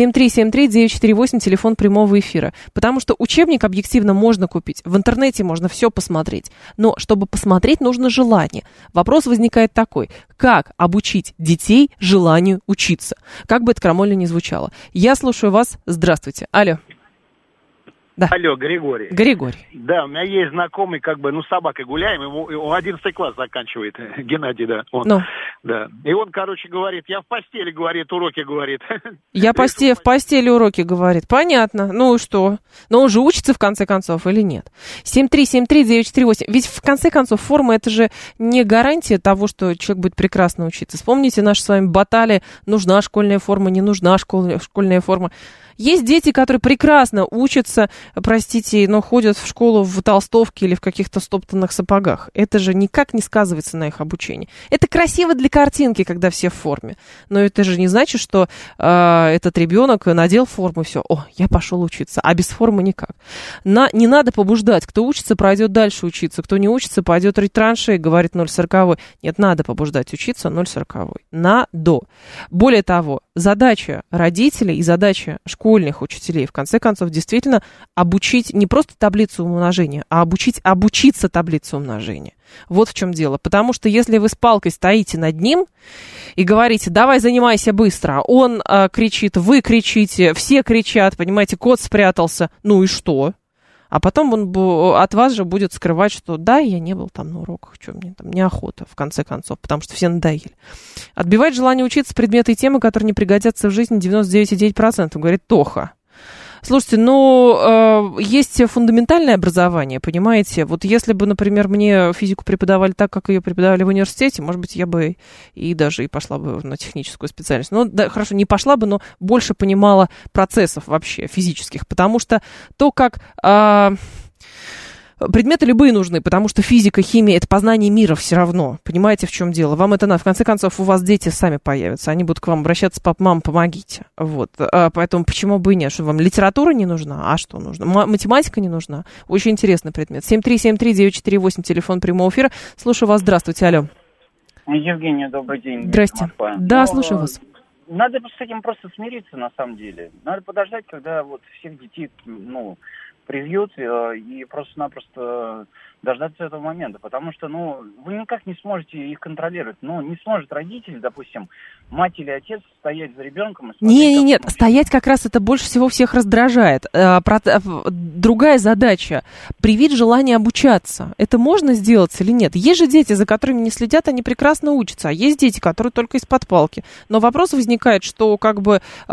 7373948, телефон прямого эфира. Потому что учебник объективно можно купить. В интернете можно все посмотреть. Но чтобы посмотреть, нужно желание. Вопрос возникает такой. Как обучить детей желанию учиться? Как бы это крамольно ни звучало. Я слушаю вас. Здравствуйте. Алло. Да. Алло, Григорий. Григорий. Да, у меня есть знакомый, с собакой гуляем, он 11 класс заканчивает, Геннадий, да. Да. И он, говорит, я в постели, говорит, уроки, говорит. Я в постели уроки, говорит. Понятно. Ну и что? Но он же учится, в конце концов, или нет? 7373948. Ведь, в конце концов, форма, это же не гарантия того, что человек будет прекрасно учиться. Вспомните наши с вами баталии, нужна школьная форма, не нужна школьная форма. Есть дети, которые прекрасно учатся, простите, но ходят в школу в толстовке или в каких-то стоптанных сапогах. Это же никак не сказывается на их обучении. Это красиво для картинки, когда все в форме. Но это же не значит, что этот ребенок надел форму и все. О, я пошел учиться. А без формы никак. Не надо побуждать. Кто учится, пройдет дальше учиться. Кто не учится, пойдет рыть траншеи, говорит 0,40. Нет, надо побуждать учиться 0,40. Надо. Более того, задача родителей и задача школьных учителей, в конце концов, действительно обучить не просто таблицу умножения, а обучиться таблице умножения. Вот в чем дело. Потому что если вы с палкой стоите над ним и говорите, давай занимайся быстро, он кричит, вы кричите, все кричат, понимаете, кот спрятался, ну и что? А потом он от вас же будет скрывать, что да, я не был там на уроках, что мне там неохота, в конце концов, потому что все надоели. Отбивать желание учиться предметы и темы, которые не пригодятся в жизни, 99,9%, говорит Тоха. Слушайте, есть фундаментальное образование, понимаете? Вот если бы, например, мне физику преподавали так, как ее преподавали в университете, может быть, я бы и пошла бы на техническую специальность. Да, хорошо, не пошла бы, но больше понимала процессов вообще физических, потому что то, как... Предметы любые нужны, потому что физика, химия — это познание мира все равно. Понимаете, в чем дело? Вам это надо. В конце концов, у вас дети сами появятся. Они будут к вам обращаться: пап, мам, помогите. Вот. Поэтому почему бы и нет? Что вам литература не нужна? А что нужно? Математика не нужна? Очень интересный предмет. 7373948, телефон прямого эфира. Слушаю вас. Здравствуйте. Алло. Евгения, добрый день. Здрасте. Да, слушаю вас. Надо с этим просто смириться, на самом деле. Надо подождать, когда всех детей, привьют и просто-напросто дождаться этого момента, потому что, вы никак не сможете их контролировать. Не сможет родитель, допустим, мать или отец стоять за ребенком. Нет, стоять как раз это больше всего всех раздражает. Другая задача — привить желание обучаться. Это можно сделать или нет? Есть же дети, за которыми не следят, они прекрасно учатся, а есть дети, которые только из-под палки. Но вопрос возникает, что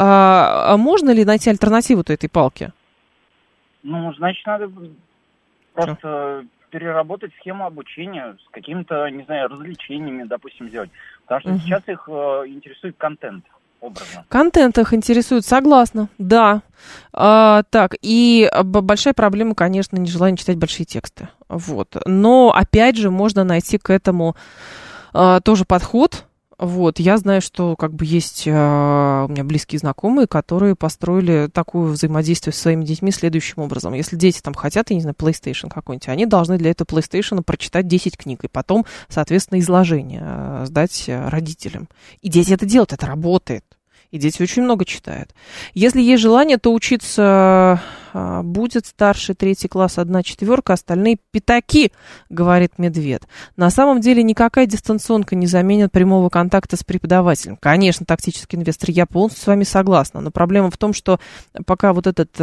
можно ли найти альтернативу этой палке? Значит, надо просто переработать схему обучения с какими-то, не знаю, развлечениями, допустим, сделать. Потому что сейчас их интересует контент. Образно. Контент их интересует, согласна, да. Так, и большая проблема, конечно, нежелание читать большие тексты. Вот. Но, опять же, можно найти к этому тоже подход. Вот. Я знаю, что как бы есть у меня близкие знакомые, которые построили такое взаимодействие со своими детьми следующим образом. Если дети там хотят, я не знаю, PlayStation какой-нибудь, они должны для этого PlayStation прочитать 10 книг, и потом, соответственно, изложение сдать родителям. И дети это делают, это работает. И дети очень много читают. Если есть желание, то учиться будет старший 3 класс 1/4, остальные пятаки, говорит Медведь. На самом деле никакая дистанционка не заменит прямого контакта с преподавателем. Конечно, тактический инвестор, я полностью с вами согласна. Но проблема в том, что пока вот этот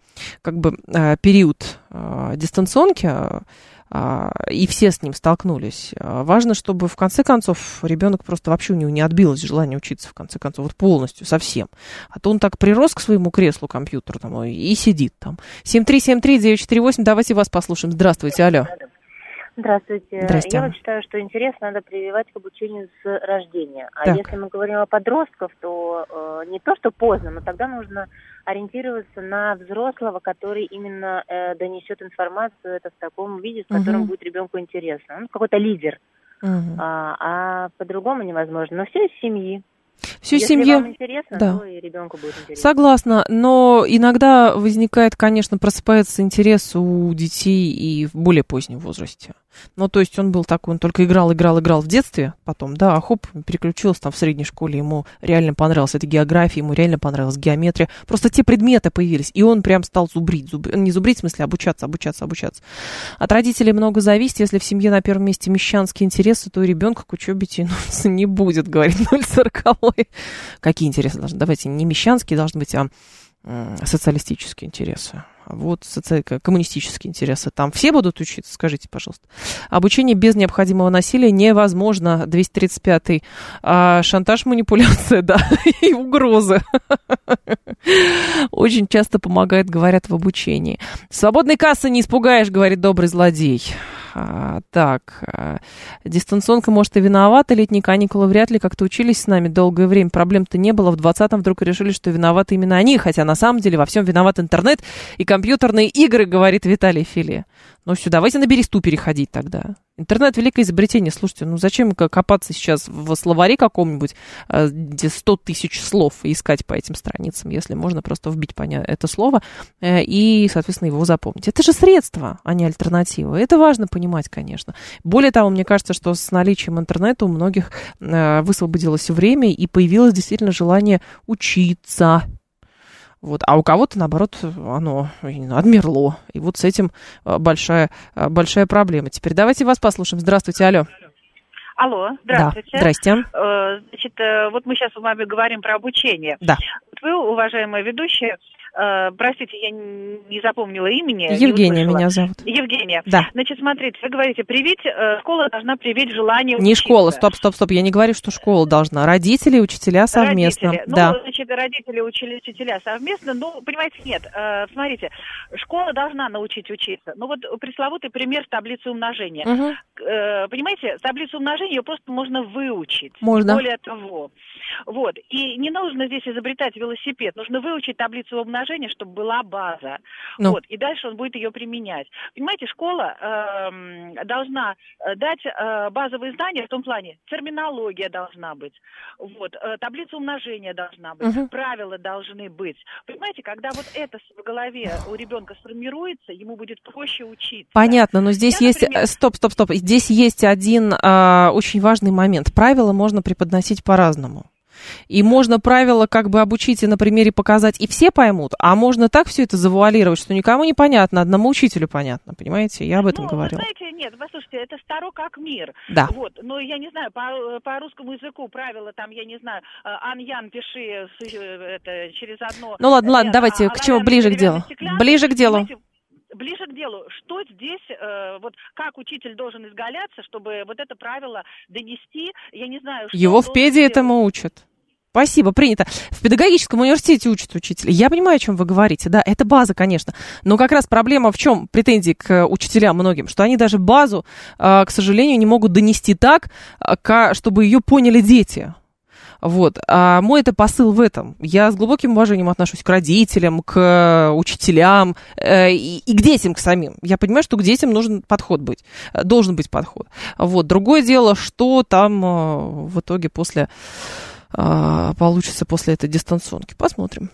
период дистанционки, и все с ним столкнулись. Важно, чтобы в конце концов ребенок просто вообще у него не отбилось желание учиться, в конце концов, вот полностью, совсем. А то он так прирос к своему креслу компьютерному и сидит там. 7373948, давайте вас послушаем. Здравствуйте, алло. Здравствуйте. Здрасте. Я вот считаю, что интерес надо прививать к обучению с рождения. А так. Если мы говорим о подростках, то не то, что поздно, но тогда нужно ориентироваться на взрослого, который именно донесет информацию это в таком виде, в котором будет ребенку интересно. Он какой-то лидер. А по-другому невозможно. Но все из семьи. Всю Если семью. вам интересно, да. то и ребенку будет интересно. Согласна, но иногда возникает, конечно, просыпается интерес у детей и в более позднем возрасте. Ну, то есть он был такой, он только играл в детстве, потом, да, а хоп, переключился там в средней школе, ему реально понравилась эта география, ему реально понравилась геометрия. Просто те предметы появились, и он прям стал не зубрить, в смысле, обучаться. От родителей много зависит, если в семье на первом месте мещанские интересы, то и ребенка к учебе тянуться не будет, говорит 040. Какие интересы должны? Давайте, не мещанские должны быть, а социалистические интересы. Вот коммунистические интересы. Там все будут учиться? Скажите, пожалуйста. Обучение без необходимого насилия невозможно. 235-й. Шантаж, манипуляция, да, и угрозы. Очень часто помогает, говорят, в обучении. Свободной кассы не испугаешь, говорит добрый злодей. Дистанционка, может, и виновата. Летние каникулы вряд ли как-то учились с нами долгое время. Проблем-то не было. В 20-м вдруг решили, что виноваты именно они. Хотя на самом деле во всем виноват интернет и компьютерные игры, говорит Виталий Филе. Ну все, давайте на бересту переходить тогда. Интернет — великое изобретение. Слушайте, ну зачем копаться сейчас в словаре каком-нибудь, где 100 тысяч слов, и искать по этим страницам, если можно просто вбить это слово и, соответственно, его запомнить. Это же средство, а не альтернатива. Это важно понимать, конечно. Более того, мне кажется, что с наличием интернета у многих высвободилось время и появилось действительно желание учиться. Вот. А у кого-то, наоборот, оно отмерло. И вот с этим большая проблема. Теперь давайте вас послушаем. Здравствуйте, алло. Алло, здравствуйте. Да, здрасте. Значит, вот мы сейчас с вами говорим про обучение. Да. Вы, уважаемая ведущая, простите, я не запомнила имени. Евгения меня зовут. Евгения. Да. Значит, смотрите, вы говорите, школа должна привить желание Не учиться. школа, стоп. Я не говорю, что школа должна. Родители и учителя совместно. Родители. Да. Ну, значит, родители, учителя совместно. Ну, понимаете, нет. Смотрите, школа должна научить учиться. Ну, вот пресловутый пример с таблицей умножения. Понимаете, таблицу умножения ее просто можно выучить. Можно. Более того. Вот. И не нужно здесь изобретать велосипед. Нужно выучить таблицу умножения, чтобы была база. Ну. Вот. И дальше он будет ее применять. Понимаете, школа должна дать базовые знания в том плане. Терминология должна быть. Вот. Таблица умножения должна быть. Правила должны быть. Понимаете, когда вот это в голове у ребенка сформируется, ему будет проще учиться. Понятно, но здесь например... Стоп. Здесь есть один очень важный момент. Правила можно преподносить по-разному. И можно правила как бы обучить и на примере показать, и все поймут, а можно так все это завуалировать, что никому не понятно, одному учителю понятно, понимаете? Я об этом говорила. Знаете, нет, послушайте, это старо как мир. Да. Вот, но я не знаю, по русскому языку правила там, я не знаю, ан-ян пиши через одно... Ну ладно, давайте, к чему ближе к делу? Ближе к делу. Ближе к делу. Что здесь, вот как учитель должен изгаляться, чтобы вот это правило донести, я не знаю... Что его в педе этому учат. Спасибо, принято. В педагогическом университете учат учителя. Я понимаю, о чем вы говорите. Да, это база, конечно. Но как раз проблема в чем? Претензии к учителям многим, что они даже базу, к сожалению, не могут донести так, чтобы ее поняли дети. Вот. А мой это посыл в этом. Я с глубоким уважением отношусь к родителям, к учителям и к детям, к самим. Я понимаю, что к детям должен быть подход. Вот. Другое дело, что там в итоге получится после этой дистанционки. Посмотрим.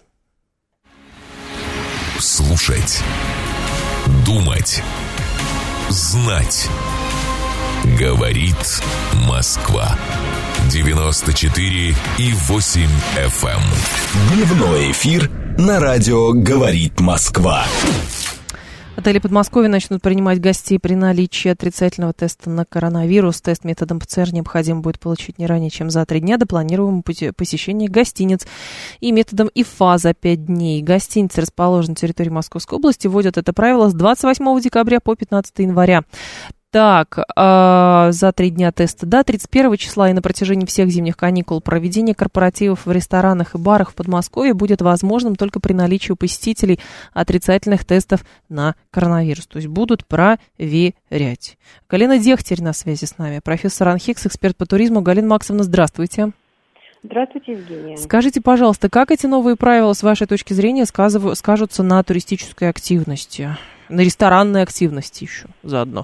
Слушать. Думать. Знать. Говорит Москва. 94,8 FM. Дневной эфир на радио «Говорит Москва». Отели Подмосковья начнут принимать гостей при наличии отрицательного теста на коронавирус. Тест методом ПЦР необходимо будет получить не ранее, чем за 3 дня до планируемого посещения гостиниц. И методом ИФА за 5 дней. Гостиницы, расположенные на территории Московской области, вводят это правило с 28 декабря по 15 января. Так, за 3 дня теста до 31 числа и на протяжении всех зимних каникул проведение корпоративов в ресторанах и барах в Подмосковье будет возможным только при наличии у посетителей отрицательных тестов на коронавирус. То есть будут проверять. Галина Дегтярь на связи с нами, профессор РАНХИКС, эксперт по туризму. Галина Максовна, здравствуйте. Здравствуйте, Евгения. Скажите, пожалуйста, как эти новые правила, с вашей точки зрения, скажутся на туристической активности, на ресторанной активности еще заодно?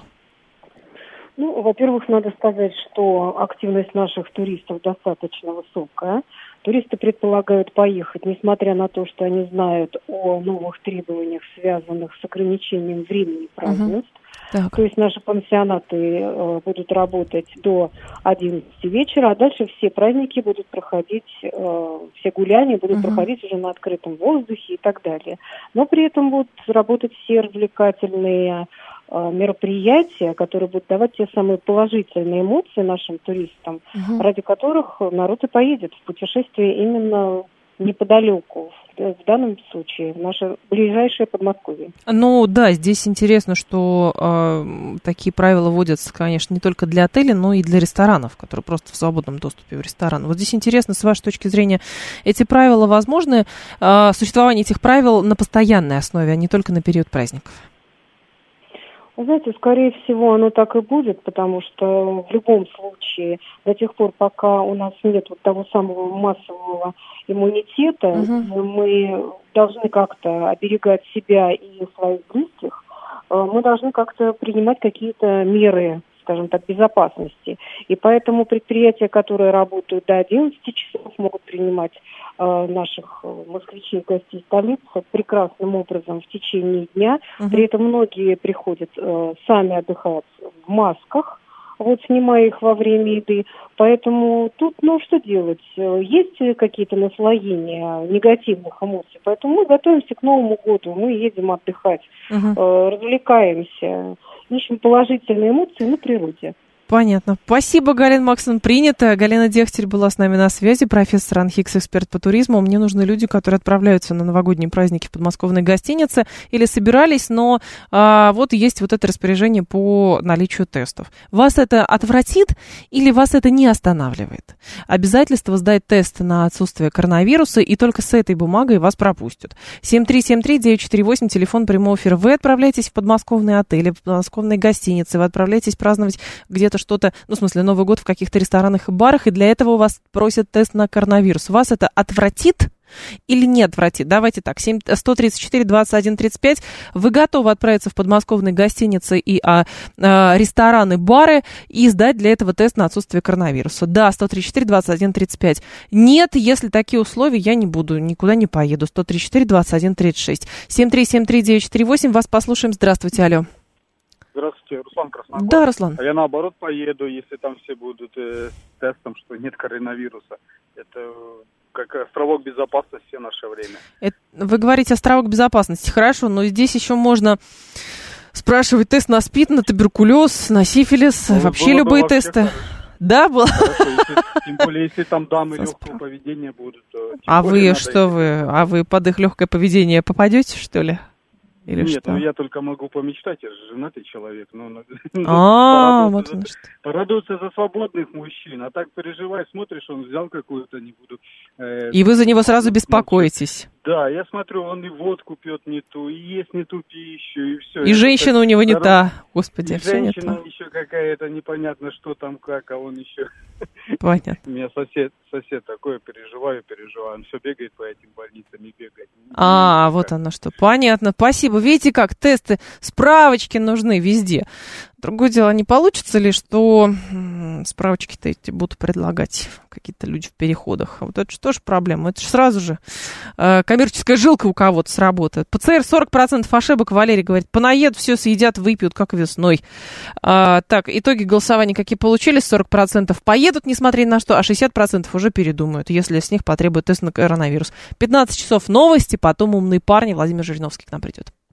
Ну, во-первых, надо сказать, что активность наших туристов достаточно высокая. Туристы предполагают поехать, несмотря на то, что они знают о новых требованиях, связанных с ограничением времени празднеств. То есть наши пансионаты будут работать до 11 вечера, а дальше все праздники будут проходить, все гуляния будут проходить уже на открытом воздухе и так далее. Но при этом будут работать все развлекательные мероприятия, которые будут давать те самые положительные эмоции нашим туристам, ради которых народ и поедет в путешествие именно неподалеку, в данном случае, в наше ближайшее Подмосковье. Ну да, здесь интересно, что такие правила вводятся, конечно, не только для отелей, но и для ресторанов, которые просто в свободном доступе в ресторан. Вот здесь интересно, с вашей точки зрения, эти правила возможны, существование этих правил на постоянной основе, а не только на период праздников? Вы знаете, скорее всего, оно так и будет, потому что в любом случае, до тех пор, пока у нас нет вот того самого массового иммунитета, мы должны как-то оберегать себя и своих близких, мы должны как-то принимать какие-то меры, скажем так, безопасности. И поэтому предприятия, которые работают до 11 часов, могут принимать наших москвичей, гостей столицы прекрасным образом в течение дня. При этом многие приходят сами отдыхать в масках, вот, снимая их во время еды. Поэтому тут, что делать? Есть какие-то наслоения негативных эмоций. Поэтому мы готовимся к Новому году, мы едем отдыхать, развлекаемся, ищем положительные эмоции на природе. Понятно. Спасибо, Галина Максовна, принято. Галина Дегтярь была с нами на связи, профессор РАНХИКС, эксперт по туризму. Мне нужны люди, которые отправляются на новогодние праздники в подмосковной гостинице или собирались, но вот есть вот это распоряжение по наличию тестов. Вас это отвратит или вас это не останавливает? Обязательство сдать тест на отсутствие коронавируса, и только с этой бумагой вас пропустят. 7373948, телефон прямого эфира. Вы отправляетесь в подмосковные отели, в подмосковные гостиницы, вы отправляетесь праздновать где-то что-то, в смысле, Новый год в каких-то ресторанах и барах, и для этого у вас просят тест на коронавирус. Вас это отвратит или не отвратит? Давайте так, 134-21-35. Вы готовы отправиться в подмосковные гостиницы и рестораны, бары и сдать для этого тест на отсутствие коронавируса? Да, 134-21-35. Нет, если такие условия, я не буду, никуда не поеду. 134-21-36. 7373948, вас послушаем. Здравствуйте, алло. Здравствуйте, Руслан Красногор. Да, Руслан. А я наоборот поеду, если там все будут с тестом, что нет коронавируса. Это как островок безопасности в наше время. Вы говорите островок безопасности, хорошо, но здесь еще можно спрашивать тест на СПИД, на туберкулез, на сифилис, вообще любые тесты. Хорошо. Да, было? Тем более, если там дамы легкого поведения будут, то... А вы что вы? А вы под их легкое поведение попадете, что ли? Или Нет, что? ну я только могу помечтать, я же женатый человек. Вот оно что. Порадоваться за свободных мужчин, а так переживаешь, смотришь, он взял какую-то, не буду... И вы за него сразу беспокоитесь. Да, я смотрю, он и водку пьет не ту, и ест не ту пищу, и все. И женщина у него не та. Господи, все не то. Женщина еще какая-то, непонятно, что там, как, а он еще... Понятно. У меня сосед такой, переживаю, он все бегает по этим больницам и бегает. Вот оно что. Понятно, спасибо. Видите, как тесты, справочки нужны везде. Другое дело, не получится ли, что справочки-то эти будут предлагать какие-то люди в переходах. А вот это же тоже проблема. Это же сразу же коммерческая жилка у кого-то сработает. ПЦР 40% ошибок, Валерий говорит. Понаедут, все съедят, выпьют, как весной. Так, итоги голосования какие получились? 40% поедут, несмотря ни на что, а 60% уже передумают, если с них потребует тест на коронавирус. 15 часов новости, потом умные парни. Владимир Жириновский к нам придет.